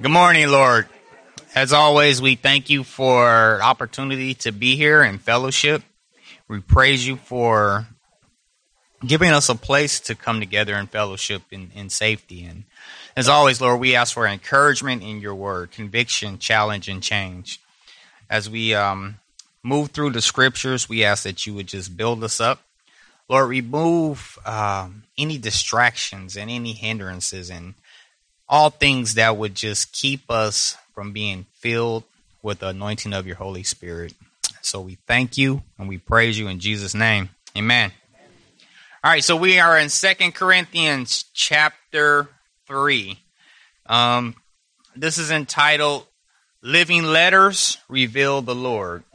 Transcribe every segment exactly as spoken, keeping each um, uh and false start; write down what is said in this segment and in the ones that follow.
Good morning, Lord. As always, we thank you for the opportunity to be here in fellowship. We praise you for giving us a place to come together in fellowship in, in safety. And as always, Lord, we ask for encouragement in your word, conviction, challenge, and change. As we um, move through the scriptures, we ask that you would just build us up. Lord, remove um, any distractions and any hindrances and all things that would just keep us from being filled with the anointing of your Holy Spirit. So we thank you and we praise you in Jesus' name. Amen. All right, so we are in Second Corinthians chapter three. Um, this is entitled, Living Letters Reveal the Lord.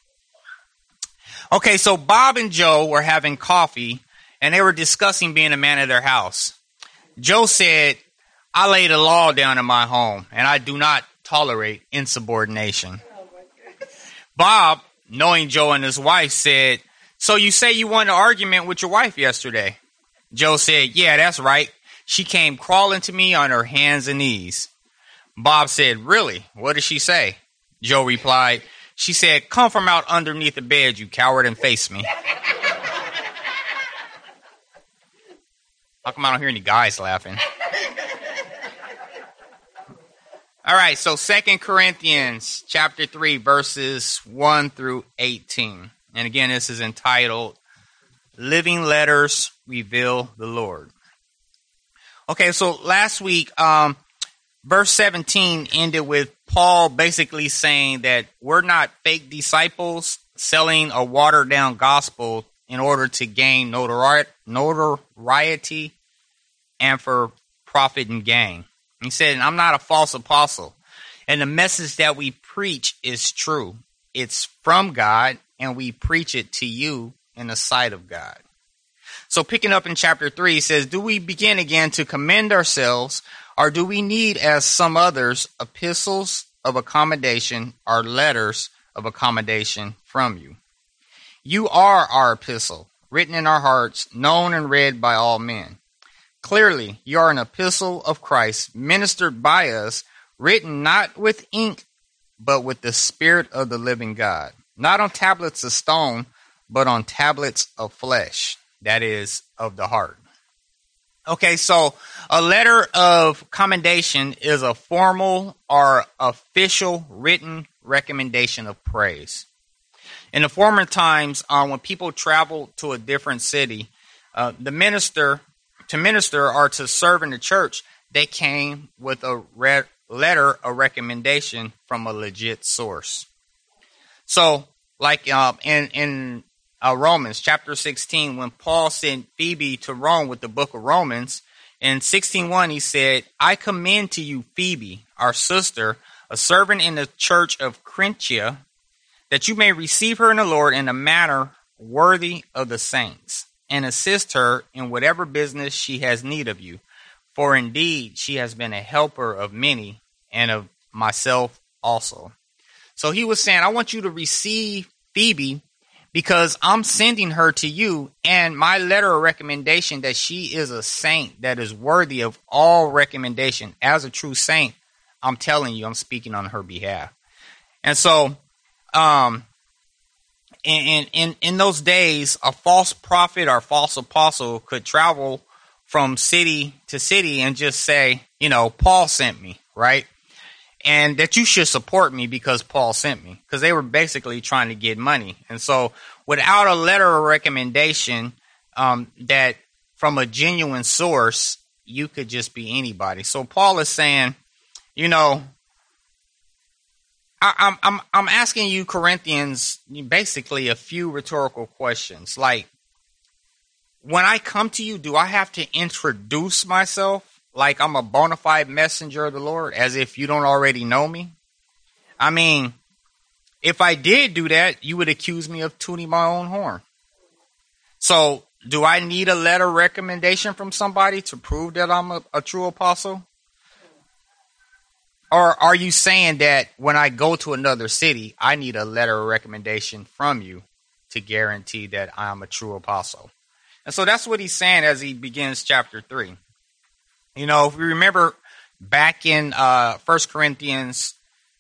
Okay, so Bob and Joe were having coffee, and they were discussing being a man of their house. Joe said, I lay the law down in my home, and I do not tolerate insubordination. Bob, knowing Joe and his wife, said, so you say you won an argument with your wife yesterday? Joe said, yeah, that's right. She came crawling to me on her hands and knees. Bob said, really? What did she say? Joe replied, she said, come from out underneath the bed, you coward, and face me. How come I don't hear any guys laughing? All right, so Second Corinthians chapter three, verses one through eighteen. And again, this is entitled, Living Letters Reveal the Lord. Okay, so last week, um, verse seventeen ended with Paul basically saying that we're not fake disciples selling a watered-down gospel in order to gain notori- notoriety and for profit and gain. He said, I'm not a false apostle, and the message that we preach is true. It's from God, and we preach it to you in the sight of God. So picking up in chapter three, he says, do we begin again to commend ourselves, or do we need, as some others, epistles of accommodation or letters of accommodation from you? You are our epistle, written in our hearts, known and read by all men. Clearly, you are an epistle of Christ, ministered by us, written not with ink, but with the Spirit of the living God. Not on tablets of stone, but on tablets of flesh, that is, of the heart. Okay, so a letter of commendation is a formal or official written recommendation of praise. In the former times, uh, when people traveled to a different city, uh, the minister... to minister or to serve in the church, they came with a re- letter of recommendation from a legit source. So, like uh, in, in uh, Romans chapter sixteen, when Paul sent Phoebe to Rome with the book of Romans, in sixteen one he said, I commend to you Phoebe, our sister, a servant in the church of Corinthia, that you may receive her in the Lord in a manner worthy of the saints, and assist her in whatever business she has need of you. For indeed, she has been a helper of many and of myself also. So he was saying, I want you to receive Phoebe because I'm sending her to you, and my letter of recommendation that she is a saint that is worthy of all recommendation. As a true saint, I'm telling you, I'm speaking on her behalf. And so, um, In, in in those days, a false prophet or false apostle could travel from city to city and just say, you know, Paul sent me, right? And that you should support me because Paul sent me. Because they were basically trying to get money. And so without a letter of recommendation um, that from a genuine source, you could just be anybody. So Paul is saying, you know, I'm I'm I'm asking you, Corinthians, basically a few rhetorical questions. Like, when I come to you, do I have to introduce myself like I'm a bona fide messenger of the Lord, as if you don't already know me? I mean, if I did do that, you would accuse me of tooting my own horn. So, do I need a letter of recommendation from somebody to prove that I'm a, a true apostle? Or are you saying that when I go to another city, I need a letter of recommendation from you to guarantee that I'm a true apostle? And so that's what he's saying as he begins chapter three. You know, if we remember back in uh, First Corinthians,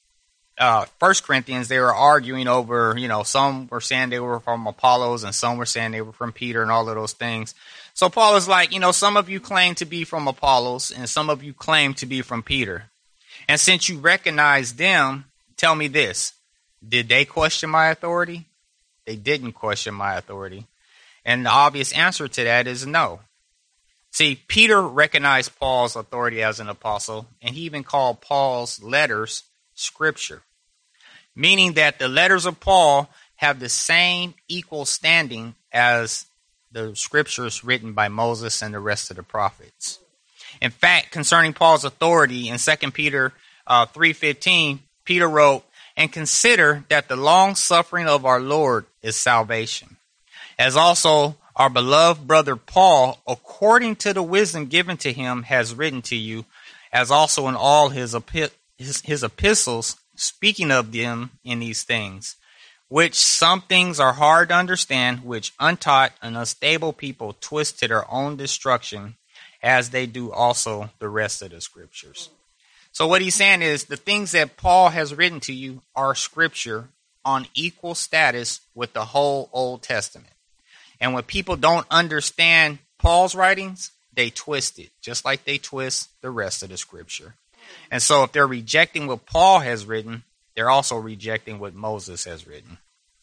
uh, First Corinthians, they were arguing over, you know, some were saying they were from Apollos and some were saying they were from Peter and all of those things. So Paul is like, you know, some of you claim to be from Apollos and some of you claim to be from Peter. And since you recognize them, tell me this. Did they question my authority? They didn't question my authority. And the obvious answer to that is no. See, Peter recognized Paul's authority as an apostle, and he even called Paul's letters scripture, meaning that the letters of Paul have the same equal standing as the scriptures written by Moses and the rest of the prophets. In fact, concerning Paul's authority in Second Peter uh, three fifteen, Peter wrote, "And consider that the long suffering of our Lord is salvation, as also our beloved brother Paul, according to the wisdom given to him, has written to you, as also in all his, epi- his, his epistles, speaking of them in these things, which some things are hard to understand, which untaught and unstable people twist to their own destruction, as they do also the rest of the scriptures." So what he's saying is the things that Paul has written to you are scripture on equal status with the whole Old Testament. And when people don't understand Paul's writings, they twist it, just like they twist the rest of the scripture. And so if they're rejecting what Paul has written, they're also rejecting what Moses has written.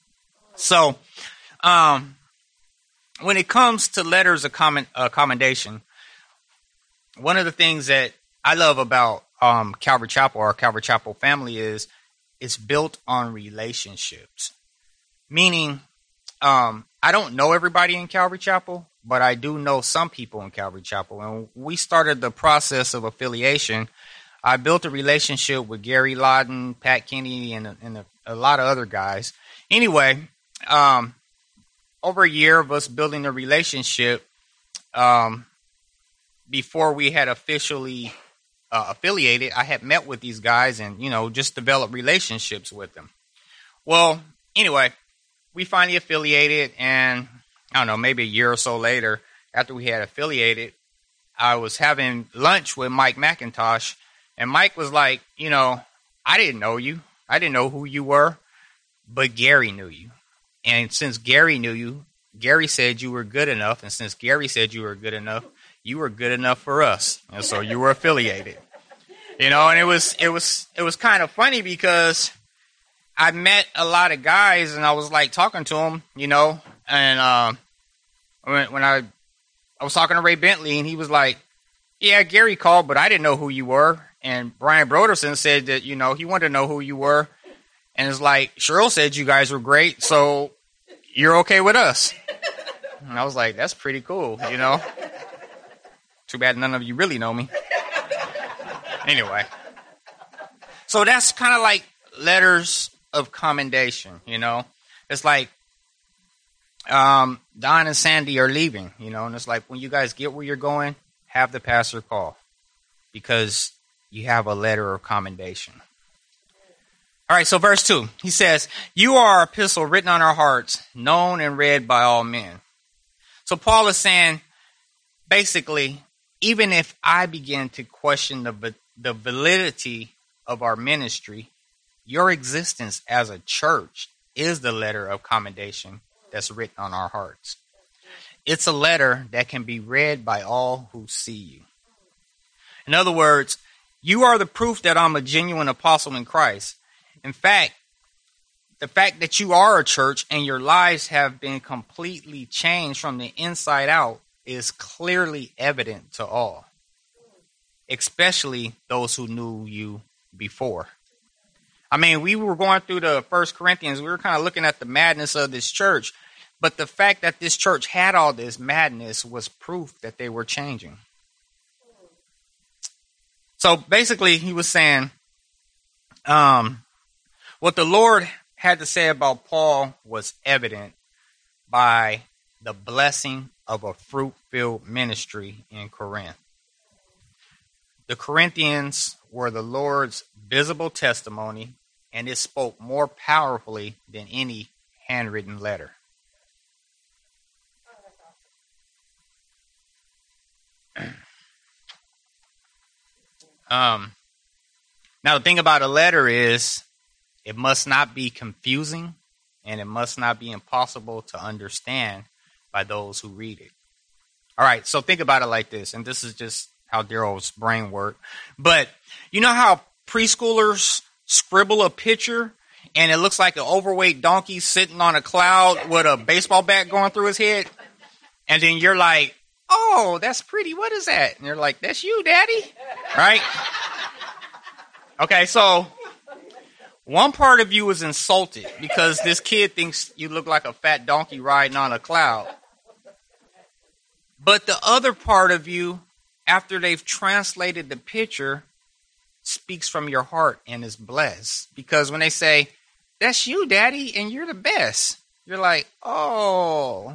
So um, when it comes to letters of comment, uh, commendation, one of the things that I love about um, Calvary Chapel, our Calvary Chapel family, is it's built on relationships. Meaning, um, I don't know everybody in Calvary Chapel, but I do know some people in Calvary Chapel. And we started the process of affiliation. I built a relationship with Gary Lawton, Pat Kenny, and, and a, a lot of other guys. Anyway, um, over a year of us building a relationship, um, before we had officially uh, affiliated, I had met with these guys and, you know, just developed relationships with them. Well, anyway, we finally affiliated, and I don't know, maybe a year or so later, after we had affiliated, I was having lunch with Mike McIntosh, and Mike was like, you know, I didn't know you. I didn't know who you were, but Gary knew you. And since Gary knew you, Gary said you were good enough, and since Gary said you were good enough, you were good enough for us, and so you were affiliated. You know, and it was it was it was kind of funny because I met a lot of guys, and I was like talking to them, you know, and uh, when, when I I was talking to Ray Bentley, and he was like, "Yeah, Gary called, but I didn't know who you were." And Brian Broderson said that, you know, he wanted to know who you were, and it's like, Cheryl said you guys were great, so you're okay with us. And I was like, that's pretty cool, you know. Too bad none of you really know me. Anyway. So that's kind of like letters of commendation, you know. It's like um, Don and Sandy are leaving, you know, and it's like when you guys get where you're going, have the pastor call because you have a letter of commendation. All right, so verse two, he says, "You are our epistle written on our hearts, known and read by all men." So Paul is saying, basically, even if I begin to question the the validity of our ministry, your existence as a church is the letter of commendation that's written on our hearts. It's a letter that can be read by all who see you. In other words, you are the proof that I'm a genuine apostle in Christ. In fact, the fact that you are a church and your lives have been completely changed from the inside out is clearly evident to all, especially those who knew you before. I mean, we were going through the First Corinthians. We were kind of looking at the madness of this church, but the fact that this church had all this madness was proof that they were changing. So basically, he was saying, um, what the Lord had to say about Paul was evident by the blessing of a fruit-filled ministry in Corinth. The Corinthians were the Lord's visible testimony, and it spoke more powerfully than any handwritten letter. Um, now, the thing about a letter is it must not be confusing and it must not be impossible to understand by those who read it. All right, so think about it like this, and this is just how Daryl's brain works. But you know how preschoolers scribble a picture and it looks like an overweight donkey sitting on a cloud with a baseball bat going through his head? And then you're like, oh, that's pretty. What is that? And you're like, that's you, Daddy. Right? Okay, so one part of you is insulted because this kid thinks you look like a fat donkey riding on a cloud. But the other part of you, after they've translated the picture, speaks from your heart and is blessed. Because when they say, that's you, Daddy, and you're the best, you're like, oh,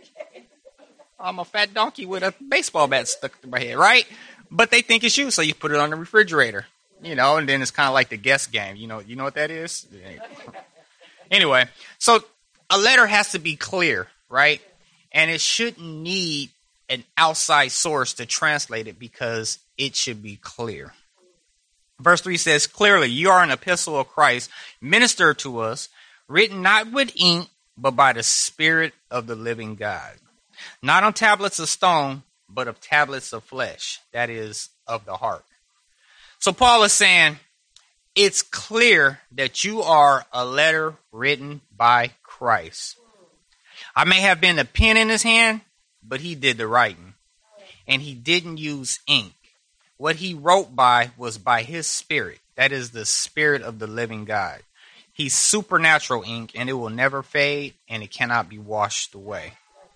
I'm a fat donkey with a baseball bat stuck to my head, right? But they think it's you, so you put it on the refrigerator, you know, and then it's kind of like the guess game. You know, you know what that is? Anyway, so a letter has to be clear, right? And it shouldn't need an outside source to translate it because it should be clear. Verse three says, clearly, you are an epistle of Christ, ministered to us, written not with ink, but by the Spirit of the living God. Not on tablets of stone, but of tablets of flesh, that is, of the heart. So Paul is saying, it's clear that you are a letter written by Christ. I may have been a pen in his hand, but he did the writing. And he didn't use ink. What he wrote by was by his Spirit. That is the Spirit of the living God. He's supernatural ink, and it will never fade, and it cannot be washed away.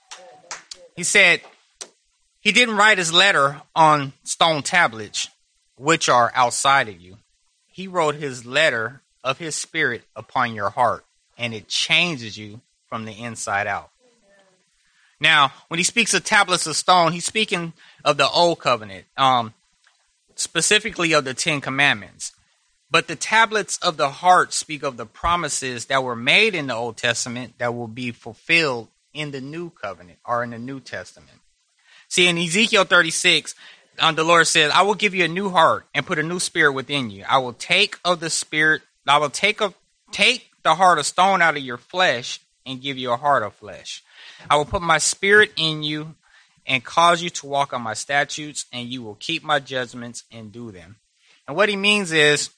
He said he didn't write his letter on stone tablets, which are outside of you. He wrote his letter of his Spirit upon your heart, and it changes you from the inside out. Now, when he speaks of tablets of stone, he's speaking of the old covenant, um, specifically of the Ten Commandments. But the tablets of the heart speak of the promises that were made in the Old Testament that will be fulfilled in the New Covenant or in the New Testament. See, in Ezekiel thirty-six, um, the Lord said, I will give you a new heart and put a new spirit within you. I will take of the spirit, I will take of, take the heart of stone out of your flesh and give you a heart of flesh. I will put my spirit in you and cause you to walk on my statutes, and you will keep my judgments and do them. And what he means is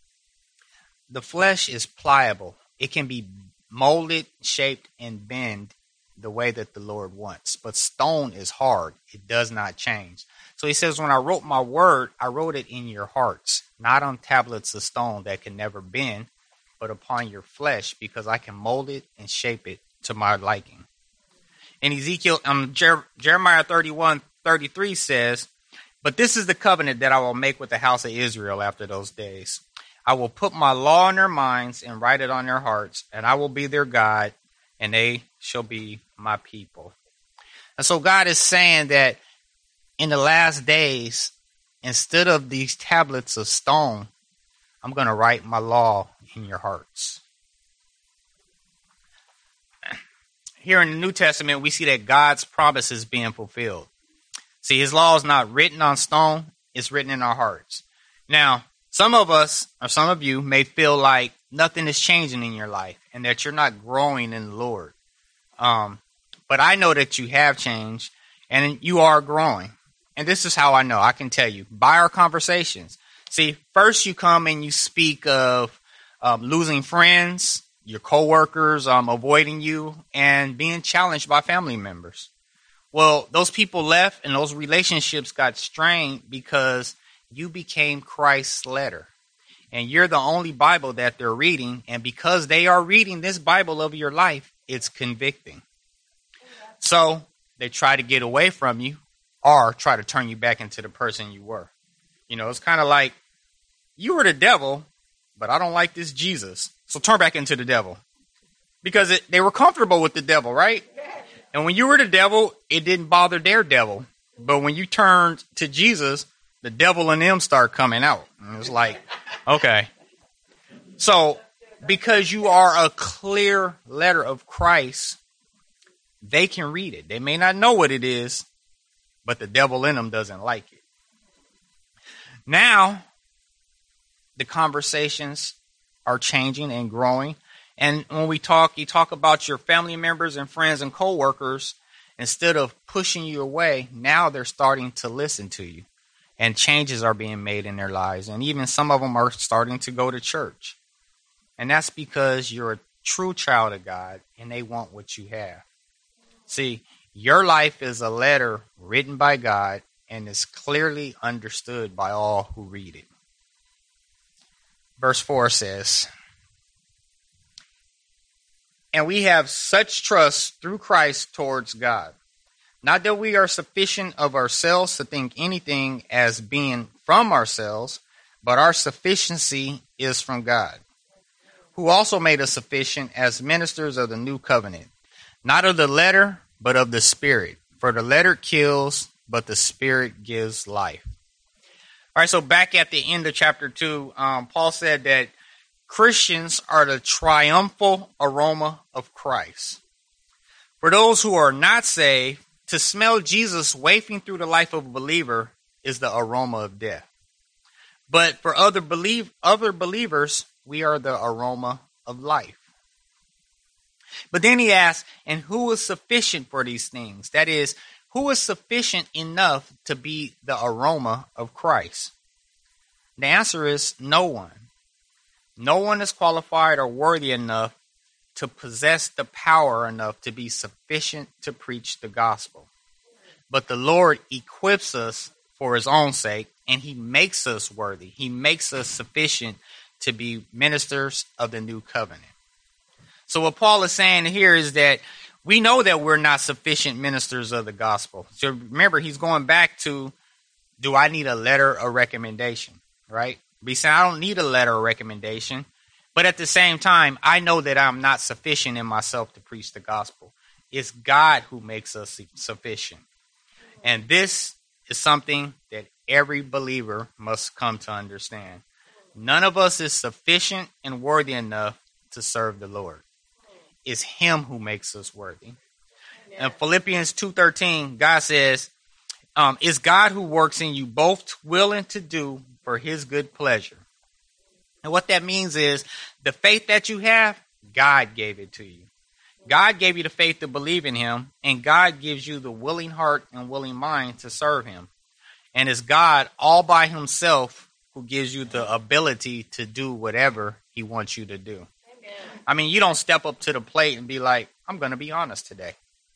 the flesh is pliable. It can be molded, shaped, and bent the way that the Lord wants. But stone is hard. It does not change. So he says, when I wrote my word, I wrote it in your hearts, not on tablets of stone that can never bend, but upon your flesh, because I can mold it and shape it to my liking. In Ezekiel, um, Jer- Jeremiah thirty-one thirty-three says, but this is the covenant that I will make with the house of Israel after those days. I will put my law in their minds and write it on their hearts, and I will be their God, and they shall be my people. And so God is saying that in the last days, instead of these tablets of stone, I'm going to write my law in your hearts. Here in the New Testament, we see that God's promise is being fulfilled. See, his law is not written on stone, it's written in our hearts. Now, some of us, or some of you, may feel like nothing is changing in your life and that you're not growing in the Lord. Um, but I know that you have changed and you are growing. And this is how I know. I can tell you by our conversations. See, first you come and you speak of um, losing friends, your coworkers um, avoiding you, and being challenged by family members. Well, those people left and those relationships got strained because you became Christ's letter. And you're the only Bible that they're reading. And because they are reading this Bible of your life, it's convicting. So they try to get away from you or try to turn you back into the person you were. You know, it's kind of like you were the devil, but I don't like this Jesus. So turn back into the devil. Because it, they were comfortable with the devil, right? And when you were the devil, it didn't bother their devil. But when you turned to Jesus, the devil in them start coming out. And it's like, okay. So because you are a clear letter of Christ, they can read it. They may not know what it is, but the devil in them doesn't like it. Now, the conversations are changing and growing. And when we talk, you talk about your family members and friends and coworkers, instead of pushing you away, now they're starting to listen to you. And changes are being made in their lives. And even some of them are starting to go to church. And that's because you're a true child of God and they want what you have. See, your life is a letter written by God and is clearly understood by all who read it. Verse four says, "And we have such trust through Christ towards God. Not that we are sufficient of ourselves to think anything as being from ourselves, but our sufficiency is from God, who also made us sufficient as ministers of the new covenant, not of the letter, but of the Spirit. For the letter kills, but the Spirit gives life." All right, so back at the end of chapter two, um, Paul said that Christians are the triumphal aroma of Christ. For those who are not saved, to smell Jesus wafting through the life of a believer is the aroma of death. But for other believe other believers, we are the aroma of life. But then he asks, and who is sufficient for these things? That is, who is sufficient enough to be the aroma of Christ? The answer is no one. No one is qualified or worthy enough to possess the power enough to be sufficient to preach the gospel. But the Lord equips us for his own sake, and he makes us worthy. He makes us sufficient to be ministers of the new covenant. So what Paul is saying here is that we know that we're not sufficient ministers of the gospel. So remember, he's going back to, do I need a letter of recommendation, right? He's saying I don't need a letter of recommendation. But at the same time, I know that I'm not sufficient in myself to preach the gospel. It's God who makes us sufficient. And this is something that every believer must come to understand. None of us is sufficient and worthy enough to serve the Lord. It's him who makes us worthy. In Philippians two thirteen, God says, um, it's God who works in you both willing to do for his good pleasure. And what that means is the faith that you have, God gave it to you. God gave you the faith to believe in him, and God gives you the willing heart and willing mind to serve him. And it's God all by himself who gives you the ability to do whatever he wants you to do. Amen. I mean, you don't step up to the plate and be like, I'm going to be honest today.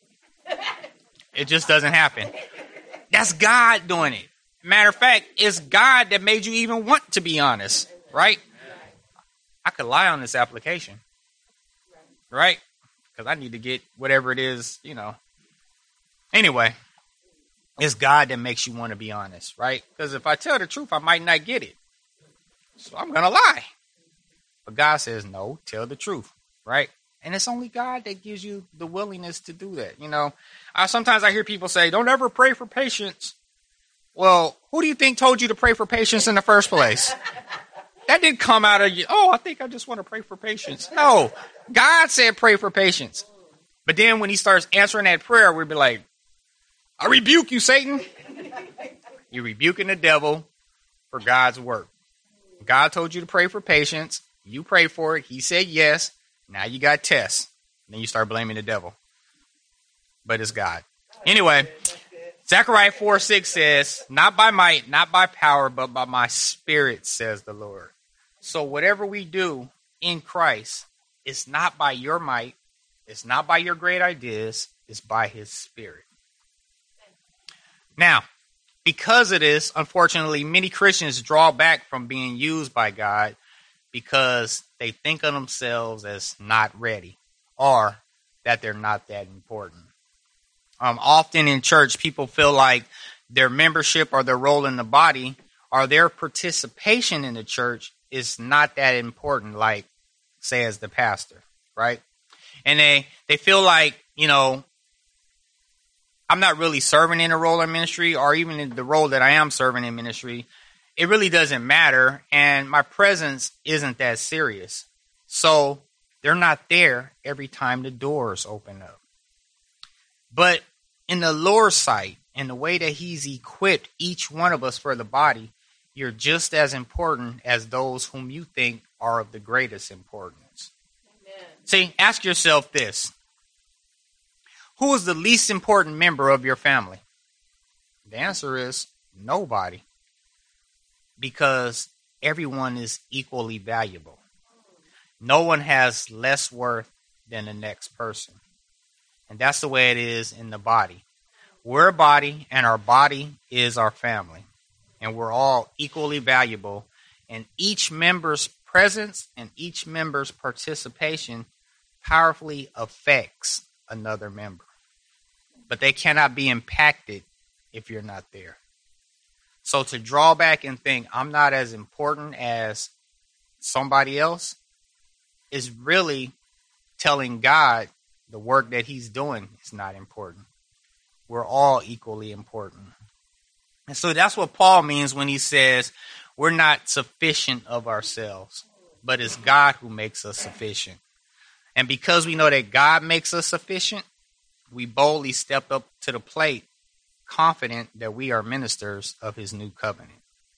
It just doesn't happen. That's God doing it. Matter of fact, it's God that made you even want to be honest, right? I could lie on this application, right? Because I need to get whatever it is, you know. Anyway, it's God that makes you want to be honest, right? Because if I tell the truth, I might not get it. So I'm going to lie. But God says, no, tell the truth, right? And it's only God that gives you the willingness to do that. You know, I, sometimes I hear people say, don't ever pray for patience. Well, who do you think told you to pray for patience in the first place? That didn't come out of you. Oh, I think I just want to pray for patience. No, God said pray for patience. But then when he starts answering that prayer, we'd be like, I rebuke you, Satan. You're rebuking the devil for God's work. God told you to pray for patience. You pray for it. He said yes. Now you got tests. Then you start blaming the devil. But it's God. Anyway, Zechariah four six says, not by might, not by power, but by my spirit, says the Lord. So whatever we do in Christ, it's not by your might, it's not by your great ideas, it's by his spirit. Now, because of this, unfortunately, many Christians draw back from being used by God because they think of themselves as not ready or that they're not that important. Um, often in church, people feel like their membership or their role in the body or their participation in the church is not that important, like, say, as the pastor, right? And they, they feel like, you know, I'm not really serving in a role in ministry, or even in the role that I am serving in ministry. It really doesn't matter, and my presence isn't that serious. So they're not there every time the doors open up. But in the Lord's sight, in the way that he's equipped each one of us for the body, you're just as important as those whom you think are of the greatest importance. Amen. See, ask yourself this. Who is the least important member of your family? The answer is nobody. Because everyone is equally valuable. No one has less worth than the next person. And that's the way it is in the body. We're a body, and our body is our family. And we're all equally valuable. And each member's presence and each member's participation powerfully affects another member. But they cannot be impacted if you're not there. So to draw back and think I'm not as important as somebody else is really telling God the work that he's doing is not important. We're all equally important. And so that's what Paul means when he says we're not sufficient of ourselves, but it's God who makes us sufficient. And because we know that God makes us sufficient, we boldly step up to the plate, confident that we are ministers of his new covenant.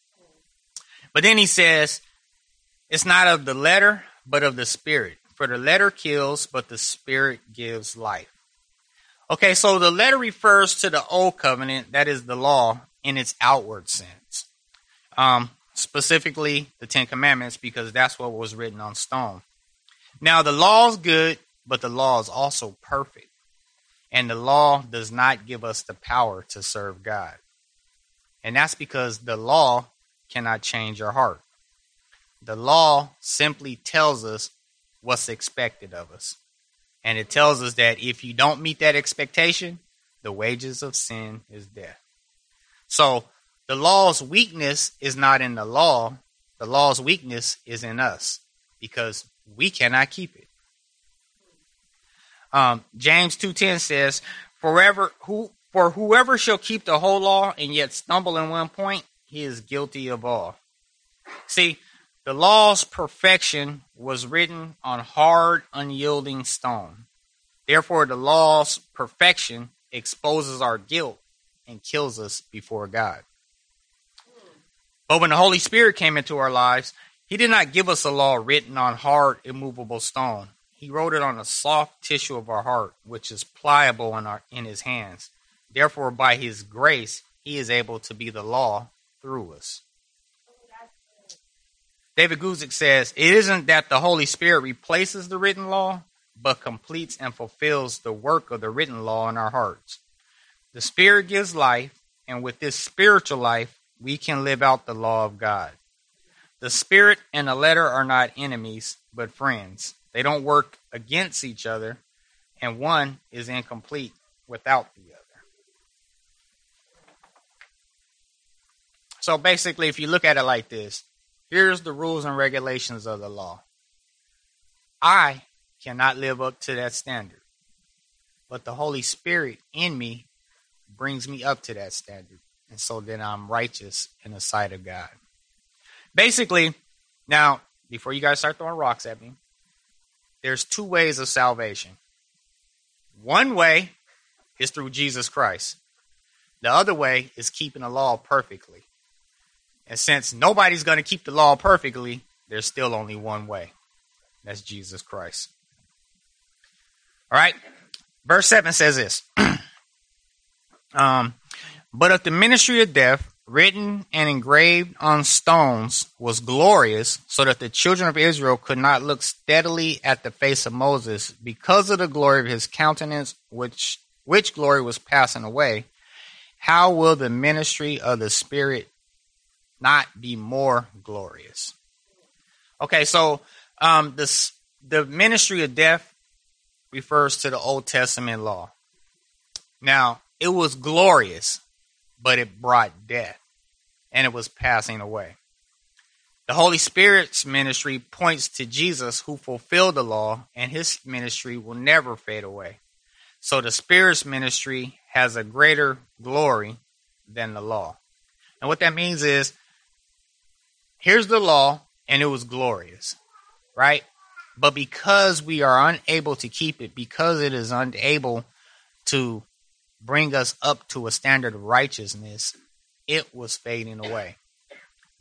But then he says, it's not of the letter, but of the spirit. For the letter kills, but the spirit gives life. Okay, so the letter refers to the old covenant, that is the law, in its outward sense. Um, specifically, the Ten Commandments, because that's what was written on stone. Now, the law is good, but the law is also perfect. And the law does not give us the power to serve God. And that's because the law cannot change our heart. The law simply tells us what's expected of us. And it tells us that if you don't meet that expectation, the wages of sin is death. So the law's weakness is not in the law. The law's weakness is in us because we cannot keep it. Um, James two ten says, Forever, who, for whoever shall keep the whole law and yet stumble in one point, he is guilty of all. See, the law's perfection was written on hard, unyielding stone. Therefore, the law's perfection exposes our guilt and kills us before God. But when the Holy Spirit came into our lives, he did not give us a law written on hard, immovable stone. He wrote it on the soft tissue of our heart, which is pliable in, our, in his hands. Therefore, by his grace, he is able to be the law through us. David Guzik says, it isn't that the Holy Spirit replaces the written law, but completes and fulfills the work of the written law in our hearts. The Spirit gives life, and with this spiritual life, we can live out the law of God. The Spirit and the letter are not enemies, but friends. They don't work against each other, and one is incomplete without the other. So basically, if you look at it like this, here's the rules and regulations of the law. I cannot live up to that standard, but the Holy Spirit in me brings me up to that standard, and so then I'm righteous in the sight of God. Basically, now, before you guys start throwing rocks at me, there's two ways of salvation. One way is through Jesus Christ. The other way is keeping the law perfectly. And since nobody's going to keep the law perfectly, there's still only one way. That's Jesus Christ. All right. Verse seven says this. um, but if the ministry of death, written and engraved on stones, was glorious, so that the children of Israel could not look steadily at the face of Moses because of the glory of his countenance, which which glory was passing away, how will the ministry of the Spirit not be more glorious? Okay, so um, this, the ministry of death refers to the Old Testament law. Now, it was glorious, but it brought death, and it was passing away. The Holy Spirit's ministry points to Jesus, who fulfilled the law, and his ministry will never fade away. So the Spirit's ministry has a greater glory than the law. And what that means is, here's the law, and it was glorious, right? But because we are unable to keep it, because it is unable to bring us up to a standard of righteousness, it was fading away.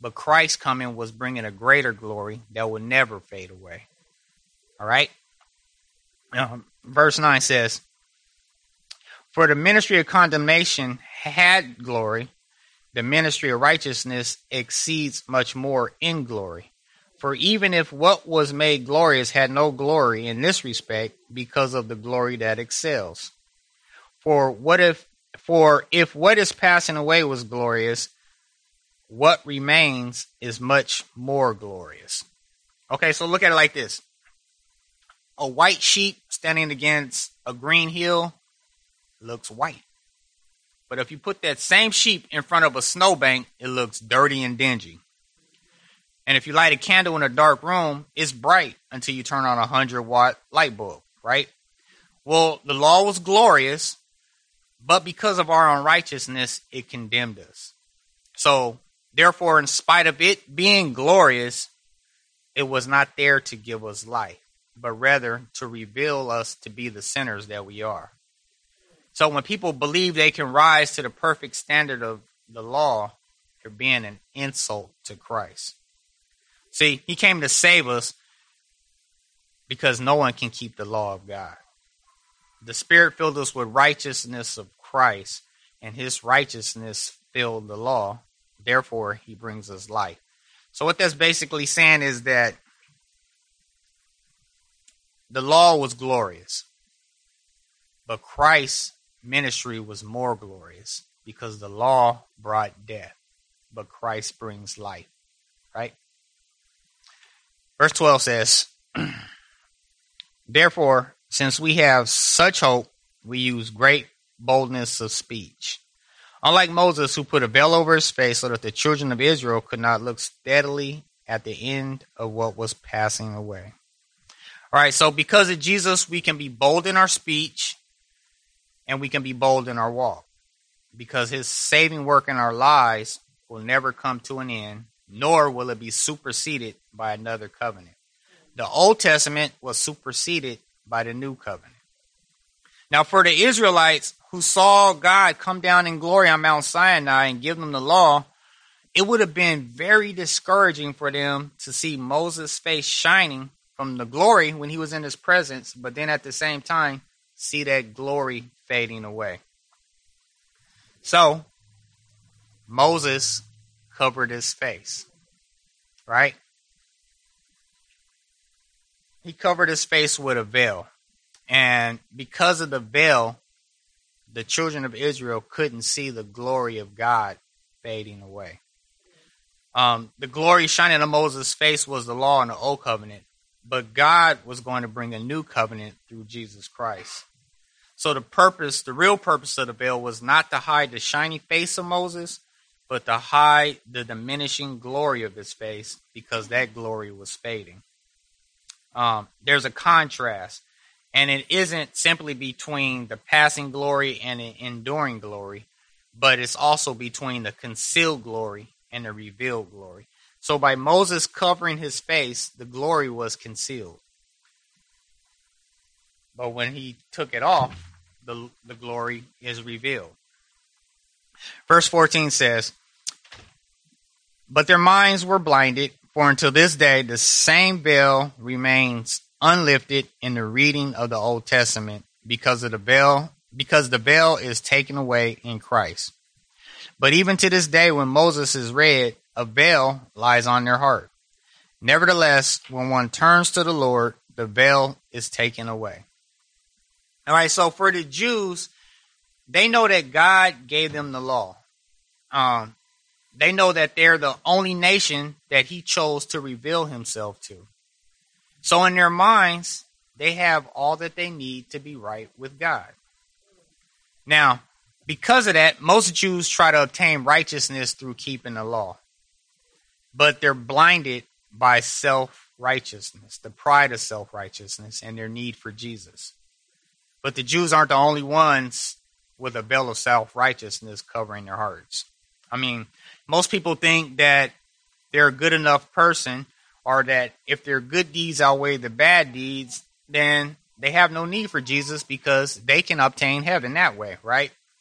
but Christ's coming was bringing a greater glory that would never fade away. All right? Um, verse nine says, for the ministry of condemnation had glory, the ministry of righteousness exceeds much more in glory. For even if what was made glorious had no glory in this respect, because of the glory that excels. For what if, for if what is passing away was glorious, what remains is much more glorious. Okay, so look at it like this. A white sheep standing against a green hill looks white. But if you put that same sheep in front of a snowbank, it looks dirty and dingy. And if you light a candle in a dark room, it's bright until you turn on a hundred watt light bulb, right? Well, the law was glorious, but because of our unrighteousness, it condemned us. So, therefore, in spite of it being glorious, it was not there to give us life, but rather to reveal us to be the sinners that we are. So when people believe they can rise to the perfect standard of the law, they're being an insult to Christ. See, he came to save us because no one can keep the law of God. The Spirit filled us with righteousness of Christ, and his righteousness filled the law. Therefore, he brings us life. So what that's basically saying is that the law was glorious, but Christ's ministry was more glorious because the law brought death, but Christ brings life, right? Verse twelve says, therefore, since we have such hope, we use great boldness of speech. Unlike Moses, who put a veil over his face so that the children of Israel could not look steadily at the end of what was passing away. All right, so because of Jesus, we can be bold in our speech and we can be bold in our walk because his saving work in our lives will never come to an end, nor will it be superseded by another covenant. The Old Testament was superseded by the new covenant. Now, for the Israelites who saw God come down in glory on Mount Sinai and give them the law, it would have been very discouraging for them to see Moses' face shining from the glory when he was in his presence, but then at the same time, see that glory fading away. So, Moses covered his face, right? He covered his face with a veil. And because of the veil, the children of Israel couldn't see the glory of God fading away. Um, the glory shining on Moses' face was the law in the old covenant, but God was going to bring a new covenant through Jesus Christ. So the purpose, the real purpose of the veil was not to hide the shiny face of Moses, but to hide the diminishing glory of his face because that glory was fading. Um, there's a contrast. And it isn't simply between the passing glory and the enduring glory, but it's also between the concealed glory and the revealed glory. So by Moses covering his face, the glory was concealed. But when he took it off, the, the glory is revealed. Verse fourteen says, but their minds were blinded, for until this day the same veil remains unlifted in the reading of the Old Testament because of the veil, because the veil is taken away in Christ. But even to this day, when Moses is read, a veil lies on their heart. Nevertheless, when one turns to the Lord, the veil is taken away. All right, so for the Jews, they know that God gave them the law. Um, they know that they're the only nation that he chose to reveal himself to. So in their minds, they have all that they need to be right with God. Now, because of that, most Jews try to obtain righteousness through keeping the law. But they're blinded by self-righteousness, the pride of self-righteousness, and their need for Jesus. But the Jews aren't the only ones with a veil of self-righteousness covering their hearts. I mean, most people think that they're a good enough person, or that if their good deeds outweigh the bad deeds, then they have no need for Jesus because they can obtain heaven that way, right?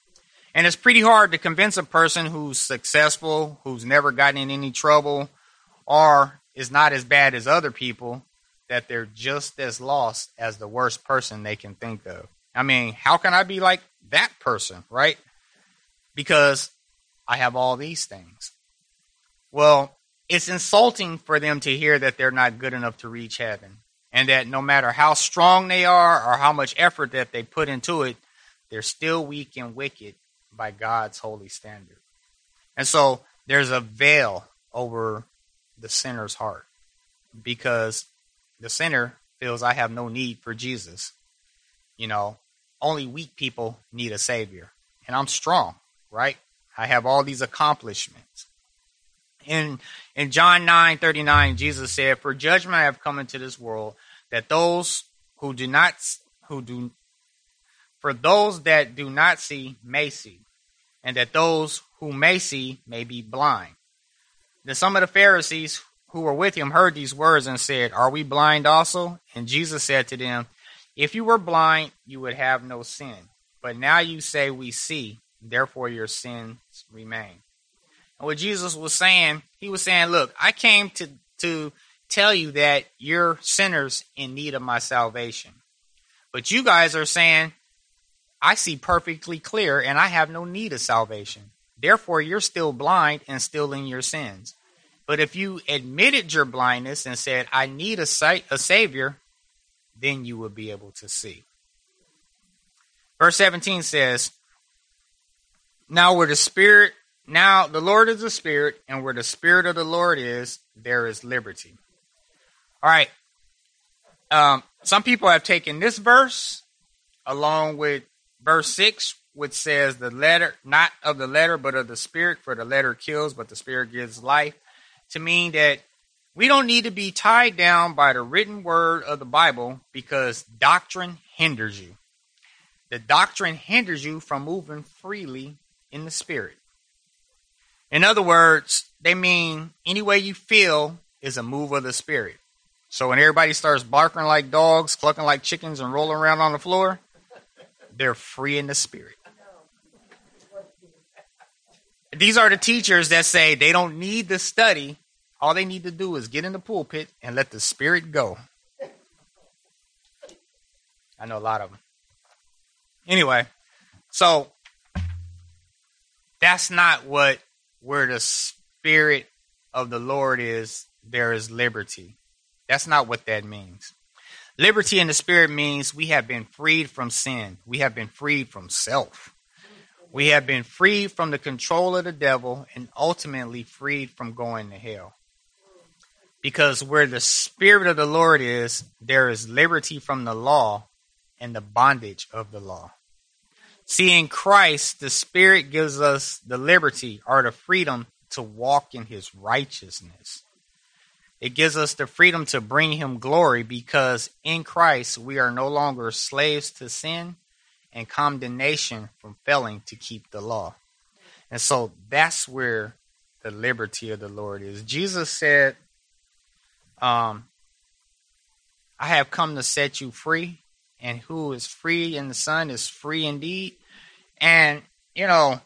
And it's pretty hard to convince a person who's successful, who's never gotten in any trouble, or is not as bad as other people, that they're just as lost as the worst person they can think of. I mean, how can I be like that person, right? Because I have all these things. Well, it's insulting for them to hear that they're not good enough to reach heaven, and that no matter how strong they are or how much effort that they put into it, they're still weak and wicked by God's holy standard. And so there's a veil over the sinner's heart, because the sinner feels, I have no need for Jesus. You know, only weak people need a savior. And I'm strong, right? I have all these accomplishments. In in John nine thirty-nine, Jesus said, "For judgment I have come into this world, that those who do not who do for those that do not see may see, and that those who may see may be blind." Then some of the Pharisees who were with him heard these words and said, "Are we blind also?" And Jesus said to them, "If you were blind, you would have no sin. But now you say we see, therefore your sins remain." And what Jesus was saying, he was saying, look, I came to, to tell you that you're sinners in need of my salvation. But you guys are saying, I see perfectly clear and I have no need of salvation. Therefore, you're still blind and still in your sins. But if you admitted your blindness and said, I need a, sa- a savior, then you will be able to see. Verse seventeen says, Now where the Spirit, now the Lord is the Spirit, and where the Spirit of the Lord is, there is liberty. All right. Um, some people have taken this verse along with verse six, which says the letter, not of the letter, but of the Spirit, for the letter kills, but the Spirit gives life, to mean that we don't need to be tied down by the written word of the Bible because doctrine hinders you. The doctrine hinders you from moving freely in the Spirit. In other words, they mean any way you feel is a move of the Spirit. So when everybody starts barking like dogs, clucking like chickens, and rolling around on the floor, they're free in the Spirit. These are the teachers that say they don't need to study. All they need to do is get in the pulpit and let the Spirit go. I know a lot of them. Anyway, so that's not what where the Spirit of the Lord is, there is liberty. That's not what that means. Liberty in the Spirit means we have been freed from sin. We have been freed from self. We have been freed from the control of the devil and ultimately freed from going to hell. Because where the Spirit of the Lord is, there is liberty from the law and the bondage of the law. See, in Christ, the Spirit gives us the liberty or the freedom to walk in his righteousness. It gives us the freedom to bring him glory because in Christ, we are no longer slaves to sin and condemnation from failing to keep the law. And so that's where the liberty of the Lord is. Jesus said, um, I have come to set you free, and who is free in the Son is free indeed. And, you know,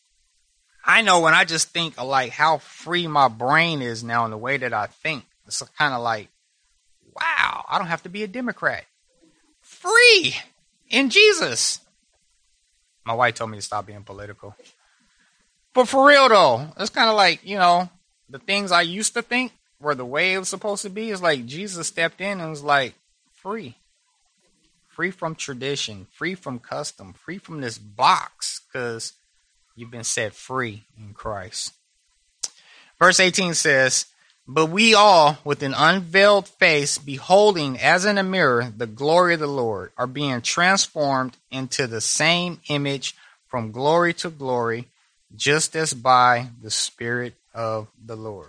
I know when I just think of like how free my brain is now in the way that I think, it's kind of like, wow, I don't have to be a Democrat. Free in Jesus. My wife told me to stop being political. But for real though, it's kind of like, you know, the things I used to think were the way it was supposed to be. It's like Jesus stepped in and was like, free. Free from tradition, free from custom, free from this box, because you've been set free in Christ. Verse eighteen says, But we all, with an unveiled face, beholding as in a mirror the glory of the Lord, are being transformed into the same image from glory to glory, just as by the Spirit of the Lord.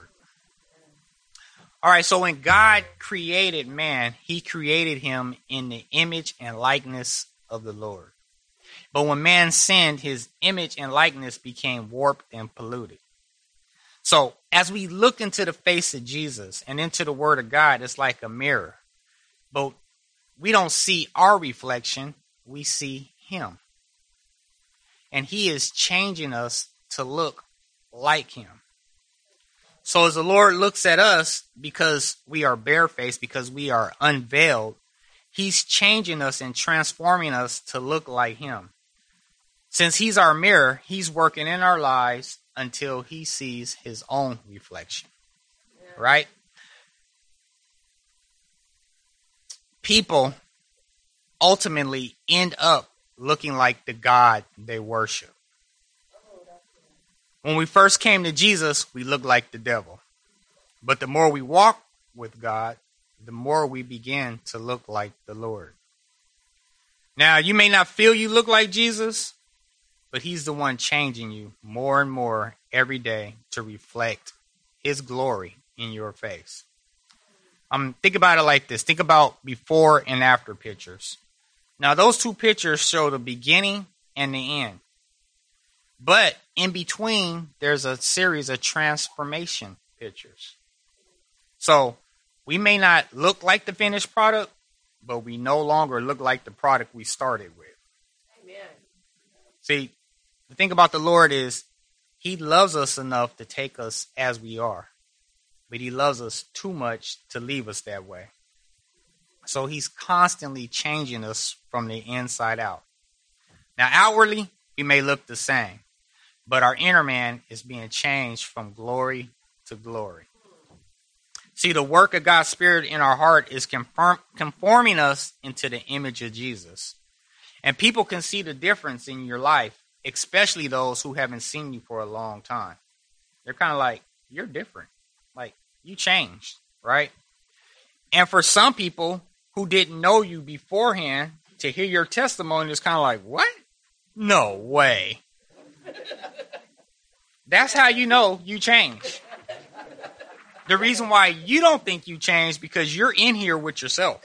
All right, so when God created man, he created him in the image and likeness of the Lord. But when man sinned, his image and likeness became warped and polluted. So as we look into the face of Jesus and into the Word of God, it's like a mirror. But we don't see our reflection, we see him. and he is changing us to look like him. So as the Lord looks at us, because we are barefaced, because we are unveiled, he's changing us and transforming us to look like him. Since he's our mirror, he's working in our lives until he sees his own reflection. Yeah. Right? People ultimately end up looking like the God they worship. When we first came to Jesus, we looked like the devil. But the more we walk with God, the more we begin to look like the Lord. Now, you may not feel you look like Jesus, but he's the one changing you more and more every day to reflect his glory in your face. Um, think about it like this. Think about before and after pictures. Now, those two pictures show the beginning and the end. But in between, there's a series of transformation pictures. So we may not look like the finished product, but we no longer look like the product we started with. Amen. See, the thing about the Lord is he loves us enough to take us as we are, but he loves us too much to leave us that way. So he's constantly changing us from the inside out. Now, outwardly, we may look the same, but our inner man is being changed from glory to glory. See, the work of God's Spirit in our heart is confirm, conforming us into the image of Jesus. And people can see the difference in your life, especially those who haven't seen you for a long time. They're kind of like, you're different. Like, you changed, right? And for some people who didn't know you beforehand, to hear your testimony is kind of like, what? No way. That's how you know you changed. The reason why you don't think you changed because you're in here with yourself.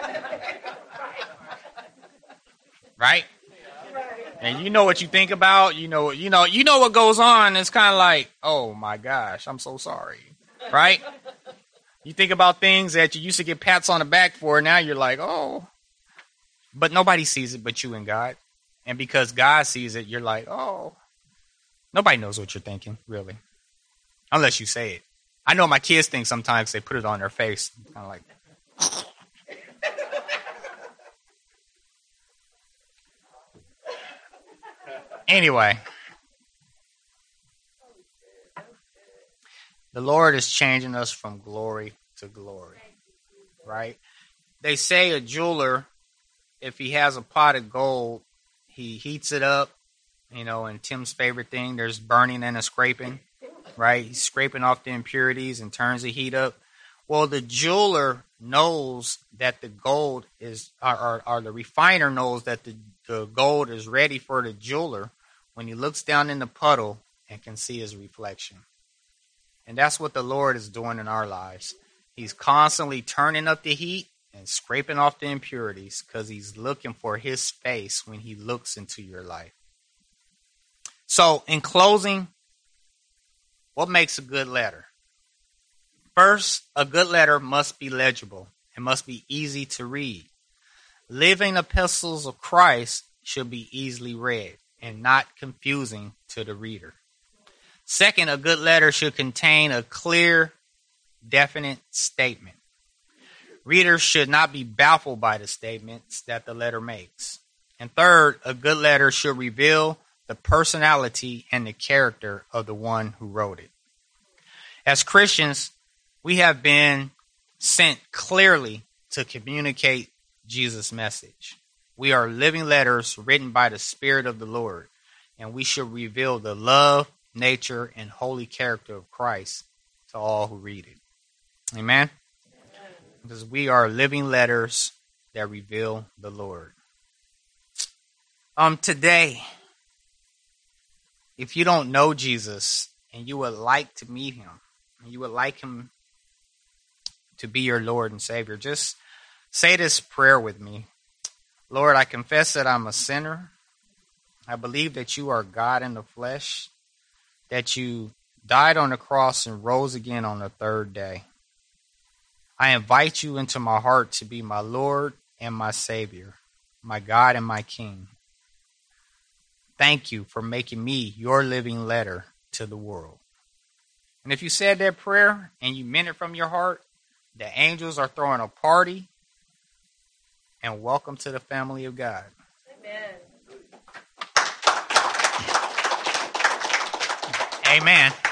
Right? And you know what you think about, you know, you know, you know what goes on. It's kind of like, oh my gosh, I'm so sorry. Right? You think about things that you used to get pats on the back for. Now you're like, oh, but nobody sees it but you and God. And because God sees it, you're like, oh, nobody knows what you're thinking, really. Unless you say it. I know my kids think sometimes they put it on their face. Kind of like, anyway, the Lord is changing us from glory to glory, right? They say a jeweler, if he has a pot of gold, he heats it up, you know, and Tim's favorite thing, there's burning and a scraping, right? He's scraping off the impurities and turns the heat up. Well, the jeweler knows that the gold is, or, or, or the refiner knows that the, the gold is ready for the jeweler when he looks down in the puddle and can see his reflection. And that's what the Lord is doing in our lives. He's constantly turning up the heat and scraping off the impurities because he's looking for his face when he looks into your life. So, in closing, what makes a good letter? First, a good letter must be legible and must be easy to read. Living epistles of Christ should be easily read and not confusing to the reader. Second, a good letter should contain a clear, definite statement. Readers should not be baffled by the statements that the letter makes. And third, a good letter should reveal the personality and the character of the one who wrote it. As Christians, we have been sent clearly to communicate Jesus' message. We are living letters written by the Spirit of the Lord, and we should reveal the love, nature, and holy character of Christ to all who read it. Amen? Because we are living letters that reveal the Lord. Um, today, if you don't know Jesus and you would like to meet him, and you would like him to be your Lord and Savior, just say this prayer with me. Lord, I confess that I'm a sinner. I believe that you are God in the flesh, that you died on the cross and rose again on the third day. I invite you into my heart to be my Lord and my Savior, my God and my King. Thank you for making me your living letter to the world. And if you said that prayer and you meant it from your heart, the angels are throwing a party, and welcome to the family of God. Amen. Amen.